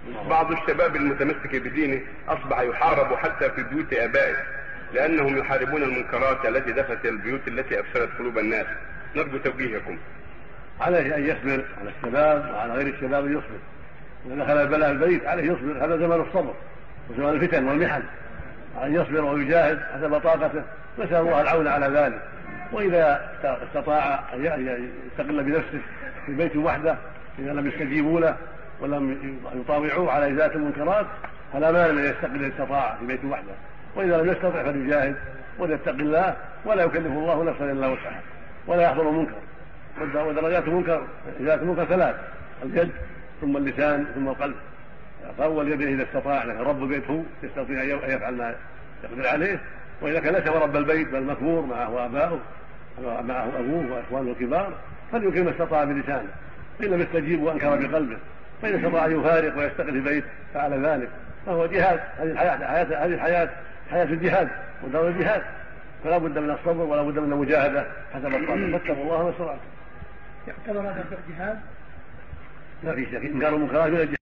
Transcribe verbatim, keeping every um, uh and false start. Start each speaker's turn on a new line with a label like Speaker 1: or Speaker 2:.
Speaker 1: بعض الشباب المتمسك بدينه أصبح يحارب حتى في بيوت آبائه لأنهم يحاربون المنكرات التي دخلت البيوت التي أفسدت قلوب الناس. نرجو توجيهكم.
Speaker 2: عليه أن يصبر على الشباب وعلى غير الشباب يصبر. إذا دخل البلاء البيت عليه يصبر، هذا زمان الصبر وزمان الفتن والمحن، أن يصبر ويجاهد حسب طاقته، نسأل الله العون على ذلك. وإذا استطاع أن يستقل بنفسه في بيت وحده إذا لم يستجيبوا له ولم يطاوعوه على إزالة المنكرات فلا مانع من يستقل إن استطاع في بيت وحده، وإذا لم يستطع فليجاهد وليتق الله ولا يكلف الله نفسا إلا وسعها ولا يحضر المنكر. ودرجات المنكر إزالة المنكر ثلاث: اليد ثم اللسان ثم القلب. فأول يده إذا استطاع، لكن رب البيت هو يستطيع أن يفعل ما يقدر عليه، وإذا كان ليس رب البيت بل مكبور معه آباؤه معه أبوه وإخوانه الكبار فليكن ما استطاع بلسانه، فإن لم يستجيب وأنكر بقلبه، فإن استطاع أن يفارق ويستقل في بيت فعل ذلك، فهو جهاد. هذه الحياة هذه الحياة حياة الجهاد ودور الجهاد، فلا بد من الصبر ولا بد من المجاهدة حسب الطاقة. فاتقوا الله ما استطعتم.
Speaker 3: يعتبر هذا الجهاد؟
Speaker 2: لا في شك، إنكار المنكرات من الجهاد.